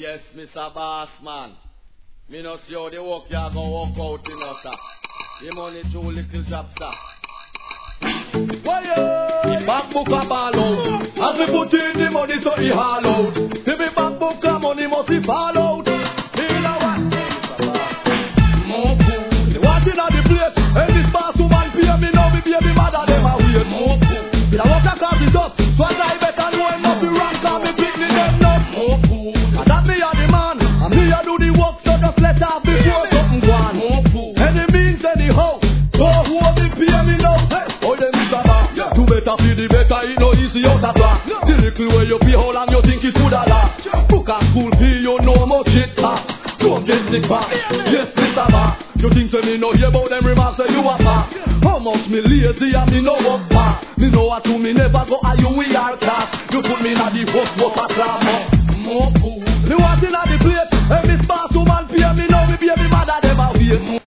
Yes, Mr. Boss Man. Me not see how the work you go walk out in us, sir. The money too little job, sir. Why back book a ball out. As we put in the money so he haul out. If we back book a money must he fall out. Feel a what? More food. The what in the place. And this boss woman pay me now me baby mother them a wait. More food. Did I walk across the dust? So I better know him must be wrong cause me picnic them now. More food. And that me a the man. And me a do the work so just let off before something go on. More food. Any means anyhow. So who me pay me now? Hey. Oh them is a bar. You better feel the better, it no easy out of class. The little way you pay how long you think it would a last. Book a school fee, you know much shit cost. Don't get sick back, yes Mr. Bar. You think say me no hear about them remarks say you a fast. How much me lazy and me no work fast. Me know what to me never go are you we are class. You put me in a the first water class. More food. Me want in a the plate, and this boss woman pay me now me baby mother them a wait.